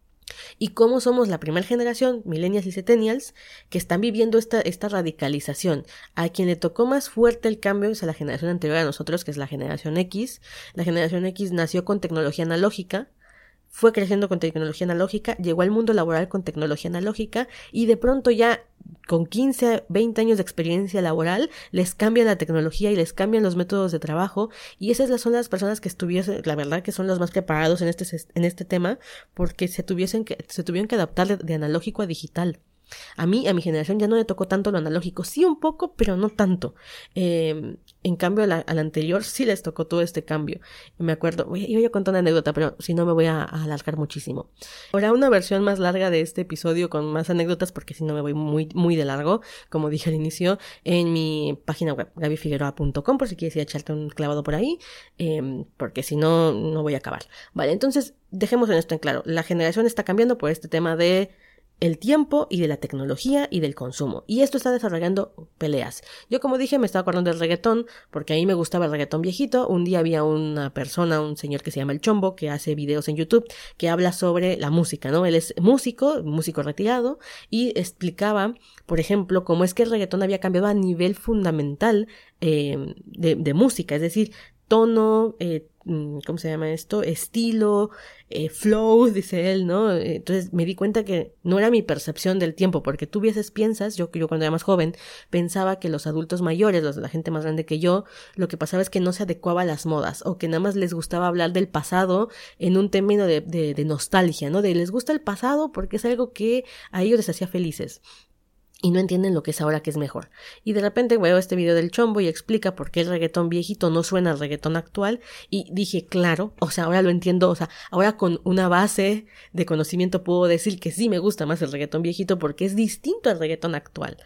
Y cómo somos la primera generación, millennials y centennials, que están viviendo esta, esta radicalización. A quien le tocó más fuerte el cambio es a la generación anterior a nosotros, que es la generación X. La generación X nació con tecnología analógica, fue creciendo con tecnología analógica, llegó al mundo laboral con tecnología analógica y de pronto ya con quince, veinte años de experiencia laboral les cambian la tecnología y les cambian los métodos de trabajo, y esas son las personas que estuviesen, la verdad que son los más preparados en este, en este tema, porque se tuviesen que, se tuvieron que adaptar de, de analógico a digital. A mí, a mi generación ya no le tocó tanto lo analógico, sí un poco, pero no tanto. Eh, en cambio, a la, a la anterior sí les tocó todo este cambio. Me acuerdo, voy, yo voy a contar una anécdota, pero si no me voy a, a alargar muchísimo. Habrá una versión más larga de este episodio con más anécdotas, porque si no me voy muy, muy de largo, como dije al inicio, en mi página web, gaby figueroa punto com, por si quieres ir a echarte un clavado por ahí, eh, porque si no, no voy a acabar. Vale, entonces, dejemos en esto en claro. La generación está cambiando por este tema de el tiempo y de la tecnología y del consumo. Y esto está desarrollando peleas. Yo, como dije, me estaba acordando del reggaetón, porque a mí me gustaba el reggaetón viejito. Un día había una persona, un señor que se llama El Chombo, que hace videos en YouTube, que habla sobre la música, ¿no? Él es músico, músico retirado, y explicaba, por ejemplo, cómo es que el reggaetón había cambiado a nivel fundamental eh, de, de música, es decir, tono, eh, ¿cómo se llama esto? Estilo, eh, flow, dice él, ¿no? Entonces me di cuenta que no era mi percepción del tiempo, porque tú a veces piensas, yo, yo cuando era más joven, pensaba que los adultos mayores, los, la gente más grande que yo, lo que pasaba es que no se adecuaba a las modas, o que nada más les gustaba hablar del pasado en un término de, de, de nostalgia, ¿no? De les gusta el pasado porque es algo que a ellos les hacía felices. Y no entienden lo que es ahora que es mejor. Y de repente veo este video del Chombo y explica por qué el reggaetón viejito no suena al reggaetón actual. Y dije, claro, o sea, ahora lo entiendo. O sea, ahora con una base de conocimiento puedo decir que sí me gusta más el reggaetón viejito porque es distinto al reggaetón actual.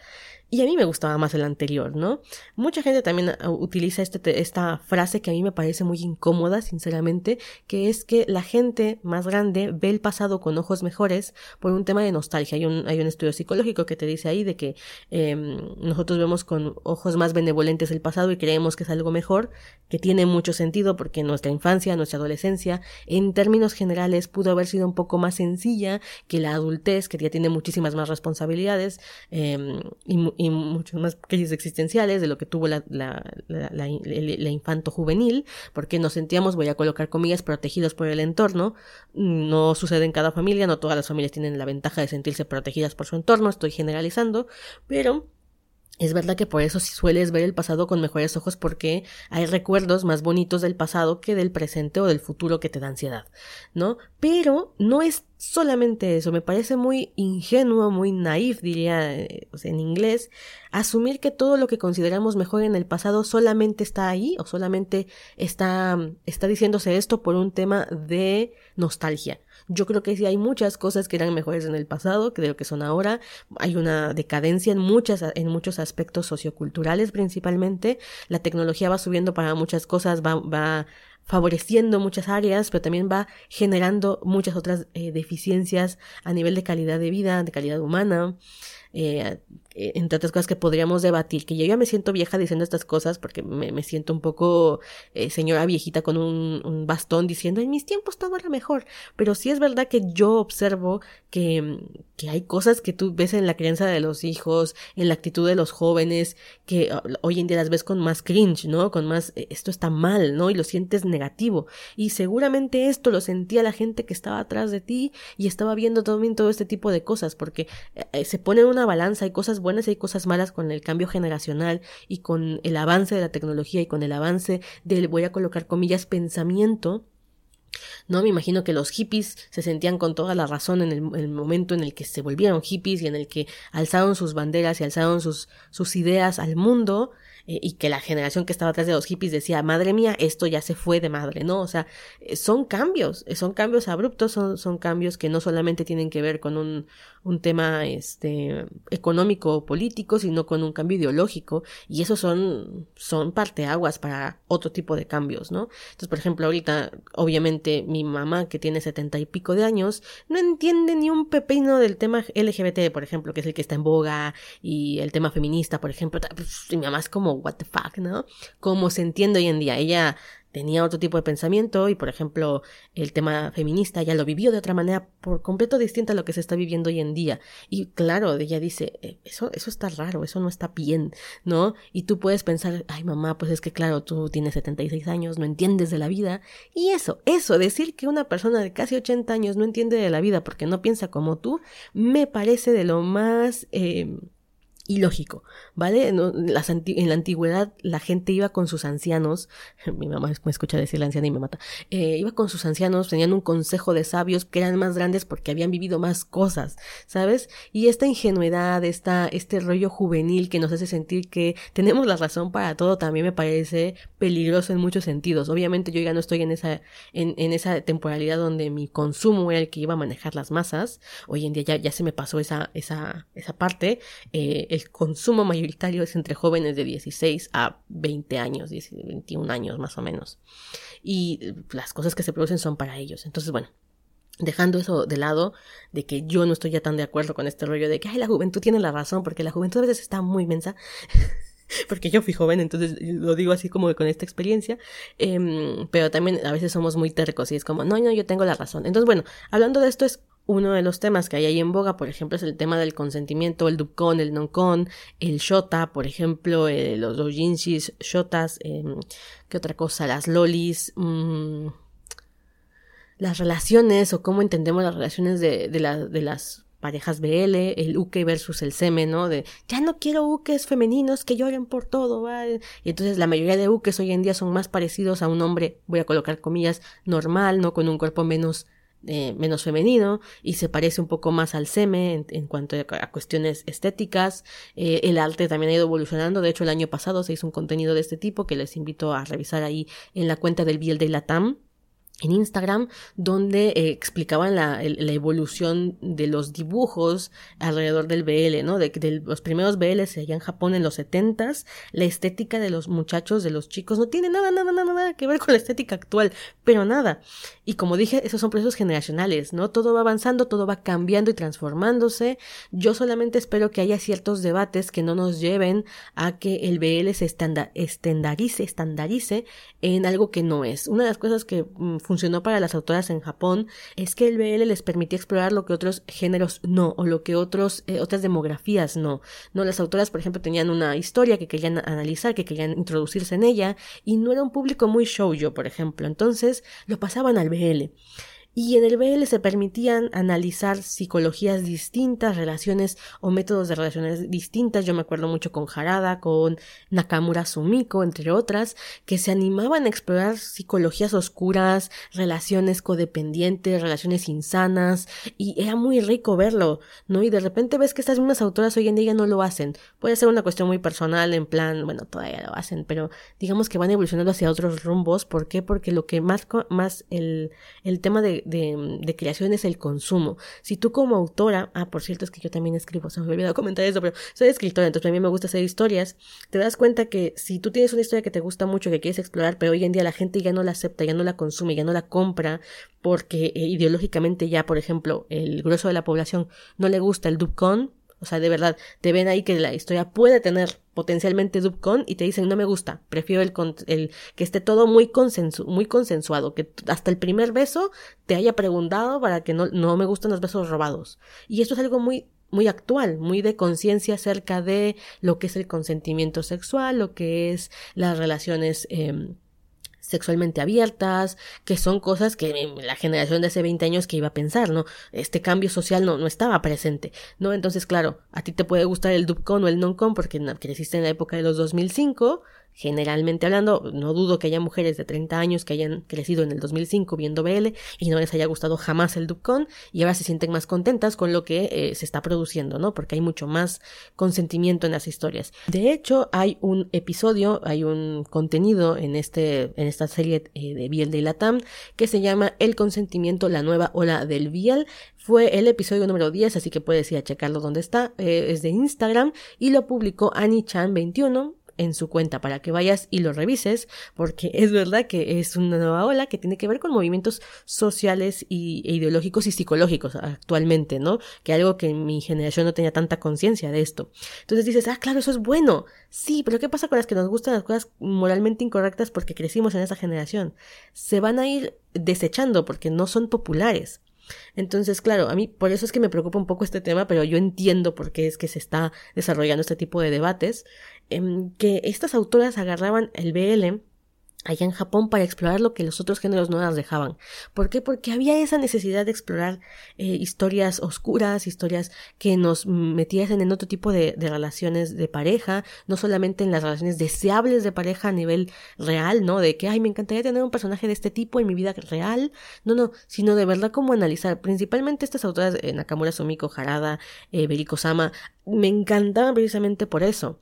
Y a mí me gustaba más el anterior, ¿no? Mucha gente también utiliza este, esta frase que a mí me parece muy incómoda, sinceramente, que es que la gente más grande ve el pasado con ojos mejores por un tema de nostalgia. Hay un, hay un estudio psicológico que te dice ahí de que eh, nosotros vemos con ojos más benevolentes el pasado y creemos que es algo mejor, que tiene mucho sentido porque nuestra infancia, nuestra adolescencia, en términos generales, pudo haber sido un poco más sencilla que la adultez, que ya tiene muchísimas más responsabilidades eh, y y muchas más crisis existenciales de lo que tuvo la, la, la, la, la, la infanto juvenil, porque nos sentíamos, voy a colocar comillas, protegidos por el entorno. No sucede en cada familia, no todas las familias tienen la ventaja de sentirse protegidas por su entorno, estoy generalizando, pero es verdad que por eso sueles ver el pasado con mejores ojos, porque hay recuerdos más bonitos del pasado que del presente o del futuro que te da ansiedad, ¿no? Pero no es solamente eso, me parece muy ingenuo, muy naif, diría eh, o sea, en inglés, asumir que todo lo que consideramos mejor en el pasado solamente está ahí o solamente está, está diciéndose esto por un tema de nostalgia. Yo creo que sí hay muchas cosas que eran mejores en el pasado que de lo que son ahora. Hay una decadencia en muchas, en muchos aspectos socioculturales principalmente. La tecnología va subiendo para muchas cosas, va, va favoreciendo muchas áreas, pero también va generando muchas otras eh, deficiencias a nivel de calidad de vida, de calidad humana. Eh, entre otras cosas que podríamos debatir, que yo ya me siento vieja diciendo estas cosas porque me, me siento un poco eh, señora viejita con un, un bastón diciendo en mis tiempos todo era mejor, pero sí es verdad que yo observo que, que hay cosas que tú ves en la crianza de los hijos, en la actitud de los jóvenes, que hoy en día las ves con más cringe, ¿no? Con más, esto está mal, ¿no? Y lo sientes negativo, y seguramente esto lo sentía la gente que estaba atrás de ti y estaba viendo también todo este tipo de cosas, porque eh, se pone en una balanza, hay cosas buenas y hay cosas malas con el cambio generacional y con el avance de la tecnología y con el avance del, voy a colocar comillas, pensamiento. No, me imagino que los hippies se sentían con toda la razón en el, el momento en el que se volvieron hippies y en el que alzaron sus banderas y alzaron sus, sus ideas al mundo, eh, y que la generación que estaba atrás de los hippies decía, madre mía, esto ya se fue de madre, ¿no? O sea, eh, son cambios, eh, son cambios abruptos, son, son cambios que no solamente tienen que ver con un, un tema este económico o político, sino con un cambio ideológico, y esos son, son parteaguas para otro tipo de cambios, ¿no? Entonces, por ejemplo, ahorita, obviamente, mi mamá, que tiene setenta y pico de años, no entiende ni un pepino del tema L G B T, por ejemplo, que es el que está en boga, y el tema feminista, por ejemplo. Y mi mamá es como, what the fuck, ¿no? Como se entiende hoy en día. Ella tenía otro tipo de pensamiento y, por ejemplo, el tema feminista ya lo vivió de otra manera por completo distinta a lo que se está viviendo hoy en día. Y claro, ella dice, eso, eso está raro, eso no está bien, ¿no? Y tú puedes pensar, ay mamá, pues es que claro, tú tienes setenta y seis años, no entiendes de la vida. Y eso, eso, decir que una persona de casi ochenta años no entiende de la vida porque no piensa como tú, me parece de lo más Eh, ilógico, ¿vale? No, las anti- en la antigüedad la gente iba con sus ancianos, mi mamá me escucha decir la anciana y me mata, eh, iba con sus ancianos, tenían un consejo de sabios que eran más grandes porque habían vivido más cosas, ¿sabes? Y esta ingenuidad, esta, este rollo juvenil que nos hace sentir que tenemos la razón para todo también me parece peligroso en muchos sentidos. Obviamente yo ya no estoy en esa, en, en esa temporalidad donde mi consumo era el que iba a manejar las masas. Hoy en día ya, ya se me pasó esa, esa, esa parte. eh, El consumo mayoritario es entre jóvenes de dieciséis a veinte años, veintiún años más o menos. Y las cosas que se producen son para ellos. Entonces, bueno, dejando eso de lado, de que yo no estoy ya tan de acuerdo con este rollo de que, ay, la juventud tiene la razón, porque la juventud a veces está muy mensa. Porque yo fui joven, entonces lo digo así como con esta experiencia, eh, pero también a veces somos muy tercos y es como, no, no, yo tengo la razón. Entonces, bueno, hablando de esto, es uno de los temas que hay ahí en boga, por ejemplo, es el tema del consentimiento, el dupcon, el noncon, el shota, por ejemplo, eh, los doujinshis, shotas, eh, ¿qué otra cosa? Las lolis, mmm, las relaciones o cómo entendemos las relaciones de, de, la, de las parejas B L, el uke versus el seme, ¿no? De, ya no quiero ukes femeninos que lloren por todo, ¿vale? Y entonces la mayoría de ukes hoy en día son más parecidos a un hombre, voy a colocar comillas, normal, ¿no? Con un cuerpo menos Eh, menos femenino, y se parece un poco más al seme en, en cuanto a, a cuestiones estéticas. Eh, el arte también ha ido evolucionando. De hecho, el año pasado se hizo un contenido de este tipo que les invito a revisar ahí en la cuenta del B L de Latam, en Instagram, donde eh, explicaban la, la evolución de los dibujos alrededor del B L, ¿no? De, de los primeros B Ls allá en Japón en los setentas, la estética de los muchachos, de los chicos, no tiene nada, nada, nada, nada que ver con la estética actual, pero nada. Y como dije, esos son procesos generacionales, ¿no? Todo va avanzando, todo va cambiando y transformándose. Yo solamente espero que haya ciertos debates que no nos lleven a que el B L se estanda- estandarice, estandarice en algo que no es. Una de las cosas que mm, funcionó para las autoras en Japón es que el B L les permitía explorar lo que otros géneros no, o lo que otros eh, otras demografías no. No, las autoras, por ejemplo, tenían una historia que querían analizar, que querían introducirse en ella, y no era un público muy shoujo, por ejemplo. Entonces, lo pasaban al B L. Y en el B L se permitían analizar psicologías distintas, relaciones o métodos de relaciones distintas. Yo me acuerdo mucho con Harada, con Nakamura Sumiko, entre otras, que se animaban a explorar psicologías oscuras, relaciones codependientes, relaciones insanas, y era muy rico verlo, ¿no? Y de repente ves que estas mismas autoras hoy en día no lo hacen. Puede ser una cuestión muy personal, en plan, bueno, todavía lo hacen, pero digamos que van evolucionando hacia otros rumbos. ¿Por qué? Porque lo que más, más el, el tema de De, de creación es el consumo. Si tú como autora, ah, por cierto, es que yo también escribo, se me olvidó comentar eso, pero soy escritora, entonces a mí me gusta hacer historias, te das cuenta que si tú tienes una historia que te gusta mucho, que quieres explorar, pero hoy en día la gente ya no la acepta, ya no la consume, ya no la compra, porque eh, ideológicamente ya, por ejemplo, el grueso de la población no le gusta el dubcon, o sea, de verdad, te ven ahí que la historia puede tener potencialmente dubcon y te dicen, no me gusta, prefiero el, el que esté todo muy consensu, muy consensuado, que hasta el primer beso te haya preguntado para que no, no me gustan los besos robados. Y esto es algo muy muy actual, muy de conciencia acerca de lo que es el consentimiento sexual, lo que es las relaciones eh, sexualmente abiertas, que son cosas que la generación de hace veinte años que iba a pensar, ¿no? Este cambio social no, no estaba presente, ¿no? Entonces, claro, a ti te puede gustar el dubcon o el noncon porque creciste en la época de los dos mil cinco, generalmente hablando, no dudo que haya mujeres de treinta años que hayan crecido en el dos mil cinco viendo B L y no les haya gustado jamás el dubcon y ahora se sienten más contentas con lo que eh, se está produciendo, ¿no? Porque hay mucho más consentimiento en las historias. De hecho, hay un episodio, hay un contenido en este en esta serie eh, de B L de Latam que se llama El consentimiento, la nueva ola del B L. Fue el episodio número diez, así que puedes ir a checarlo donde está. Eh, es de Instagram y lo publicó Ani-chan veintiuno en su cuenta para que vayas y lo revises, porque es verdad que es una nueva ola que tiene que ver con movimientos sociales y, e ideológicos y psicológicos actualmente, ¿no? Que algo que en mi generación no tenía tanta conciencia de esto. Entonces dices, ah, claro, eso es bueno. Sí, pero ¿qué pasa con las que nos gustan las cosas moralmente incorrectas porque crecimos en esa generación? Se van a ir desechando porque no son populares. Entonces, claro, a mí por eso es que me preocupa un poco este tema, pero yo entiendo por qué es que se está desarrollando este tipo de debates, eh, que estas autoras agarraban el B L allá en Japón para explorar lo que los otros géneros no las dejaban. ¿Por qué? Porque había esa necesidad de explorar eh, historias oscuras, historias que nos metiesen en otro tipo de, de relaciones de pareja, no solamente en las relaciones deseables de pareja a nivel real, ¿no? De que, ay, me encantaría tener un personaje de este tipo en mi vida real. No, no, sino de verdad como analizar. Principalmente estas autoras, eh, Nakamura Sumiko, Harada, eh, Beriko Sama, me encantaban precisamente por eso.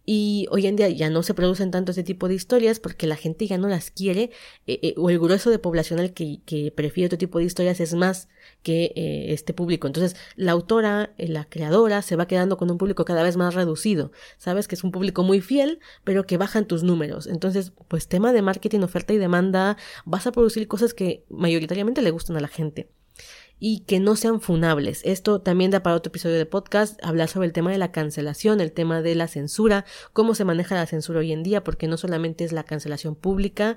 Y hoy en día ya no se producen tanto ese tipo de historias porque la gente ya no las quiere, eh, eh, o el grueso de poblacional que, que prefiere otro tipo de historias es más que eh, este público. Entonces la autora, eh, la creadora, se va quedando con un público cada vez más reducido. Sabes que es un público muy fiel, pero que bajan tus números. Entonces, pues tema de marketing, oferta y demanda, vas a producir cosas que mayoritariamente le gustan a la gente. Y que no sean funables. Esto también da para otro episodio de podcast, hablar sobre el tema de la cancelación, el tema de la censura, cómo se maneja la censura hoy en día, porque no solamente es la cancelación pública,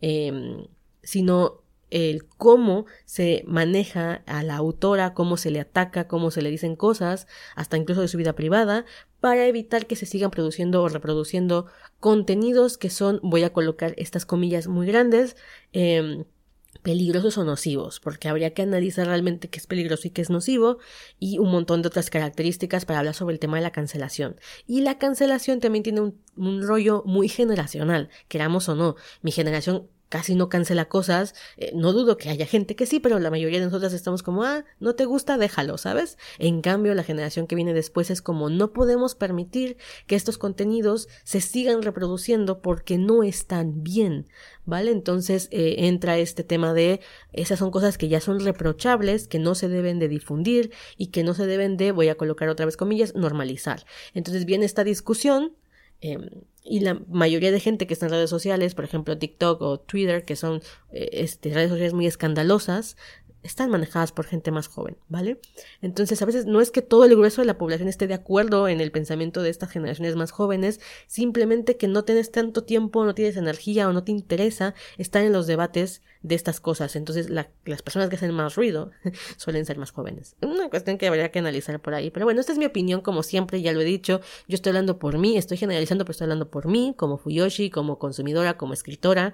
eh, sino el cómo se maneja a la autora, cómo se le ataca, cómo se le dicen cosas, hasta incluso de su vida privada, para evitar que se sigan produciendo o reproduciendo contenidos que son, voy a colocar estas comillas muy grandes, eh, peligrosos o nocivos, porque habría que analizar realmente qué es peligroso y qué es nocivo y un montón de otras características para hablar sobre el tema de la cancelación. Y la cancelación también tiene un, un rollo muy generacional, queramos o no. Mi generación casi no cancela cosas. Eh, no dudo que haya gente que sí, pero la mayoría de nosotras estamos como, ah, no te gusta, déjalo, ¿sabes? En cambio, la generación que viene después es como, no podemos permitir que estos contenidos se sigan reproduciendo porque no están bien, ¿vale? Entonces eh, entra este tema de, esas son cosas que ya son reprochables, que no se deben de difundir y que no se deben de, voy a colocar otra vez comillas, normalizar. Entonces viene esta discusión. Eh, y la mayoría de gente que está en redes sociales, por ejemplo TikTok o Twitter, que son eh, este, redes sociales muy escandalosas, están manejadas por gente más joven, ¿vale? Entonces a veces no es que todo el grueso de la población esté de acuerdo en el pensamiento de estas generaciones más jóvenes, simplemente que no tienes tanto tiempo, no tienes energía o no te interesa estar en los debates de estas cosas. Entonces la, las personas que hacen más ruido suelen ser más jóvenes. Una cuestión que habría que analizar por ahí, pero bueno, esta es mi opinión, como siempre, ya lo he dicho, yo estoy hablando por mí, estoy generalizando, pero estoy hablando por mí, como Fuyoshi, como consumidora, como escritora,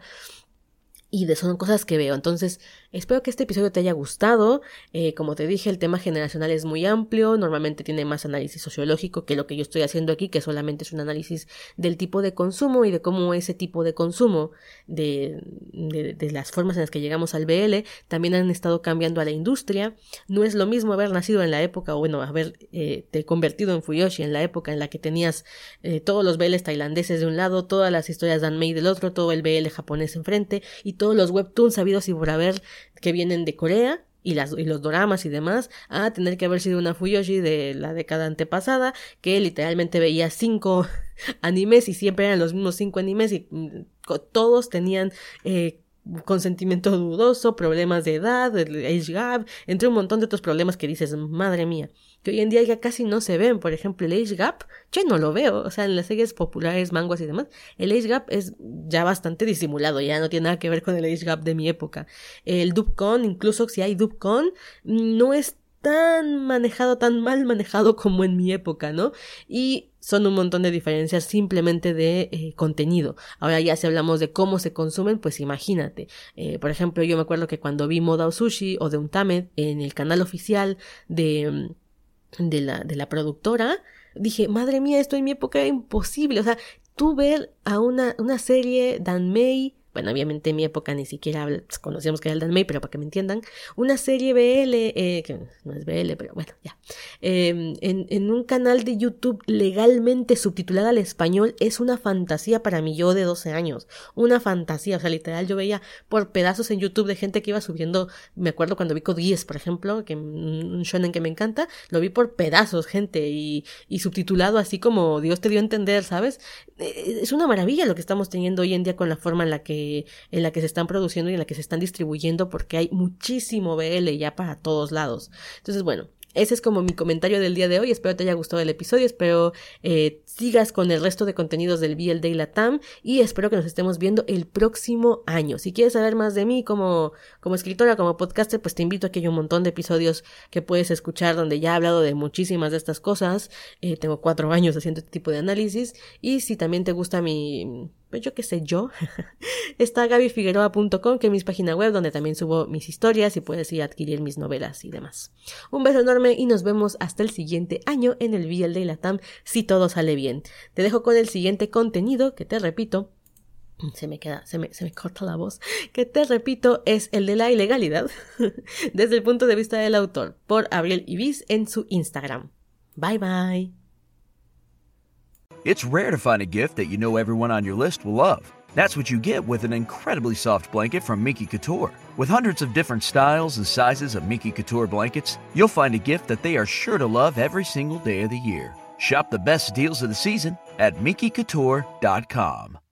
y de son cosas que veo. Entonces espero que este episodio te haya gustado. Eh, como te dije, el tema generacional es muy amplio, normalmente tiene más análisis sociológico que lo que yo estoy haciendo aquí, que solamente es un análisis del tipo de consumo y de cómo ese tipo de consumo, de, de, de las formas en las que llegamos al B L, también han estado cambiando a la industria. No es lo mismo haber nacido en la época, o bueno, haber eh, te convertido en Fuyoshi en la época en la que tenías eh, todos los B Ls tailandeses de un lado, todas las historias de anime del otro, todo el B L japonés enfrente, y todos los webtoons habidos y por haber que vienen de Corea y, las, y los doramas y demás, a tener que haber sido una Fuyoshi de la década antepasada que literalmente veía cinco animes y siempre eran los mismos cinco animes y mm, todos tenían eh, consentimiento dudoso, problemas de edad, el age gap, entre un montón de otros problemas que dices, madre mía, que hoy en día ya casi no se ven. Por ejemplo, el age gap, yo no lo veo, o sea, en las series populares, manguas y demás, el age gap es ya bastante disimulado, ya no tiene nada que ver con el age gap de mi época. El dubcon, incluso si hay dubcon, no es tan manejado, tan mal manejado como en mi época, ¿no? Y son un montón de diferencias simplemente de eh, contenido. Ahora ya si hablamos de cómo se consumen, pues imagínate. Eh, por ejemplo, yo me acuerdo que cuando vi Moda Sushi o de Untamed en el canal oficial de, de, la, de la productora, dije, madre mía, esto en mi época era imposible. O sea, tú ver a una, una serie Danmei, bueno, obviamente en mi época ni siquiera pues, conocíamos que era el Danmei, pero para que me entiendan, una serie B L, eh, que no es B L, pero bueno, ya, eh, en, en un canal de YouTube legalmente subtitulada al español, es una fantasía para mí, yo de doce años, una fantasía. O sea, literal, yo veía por pedazos en YouTube de gente que iba subiendo, me acuerdo cuando vi Code Geass, por ejemplo, que un shonen que me encanta, lo vi por pedazos, gente, y, y subtitulado así como Dios te dio a entender, ¿sabes? Es una maravilla lo que estamos teniendo hoy en día con la forma en la que en la que se están produciendo y en la que se están distribuyendo, porque hay muchísimo B L ya para todos lados. Entonces, bueno, ese es como mi comentario del día de hoy. Espero te haya gustado el episodio, espero eh, sigas con el resto de contenidos del B L Day Latam y espero que nos estemos viendo el próximo año. Si quieres saber más de mí como, como escritora, como podcaster, pues te invito a que hay un montón de episodios que puedes escuchar donde ya he hablado de muchísimas de estas cosas. Eh, tengo cuatro años haciendo este tipo de análisis y si también te gusta mi... pues yo qué sé yo, está gaby figueroa punto com, que es mi página web donde también subo mis historias y puedes ir a adquirir mis novelas y demás. Un beso enorme y nos vemos hasta el siguiente año en el B L Day Latam si todo sale bien. Te dejo con el siguiente contenido que te repito, se me queda, se me, se me corta la voz, que te repito es el de la ilegalidad desde el punto de vista del autor, por Abriel Ibis en su Instagram. Bye bye. It's rare to find a gift that you know everyone on your list will love. That's what you get with an incredibly soft blanket from Miki Couture. With hundreds of different styles and sizes of Miki Couture blankets, you'll find a gift that they are sure to love every single day of the year. Shop the best deals of the season at Miki Couture dot com.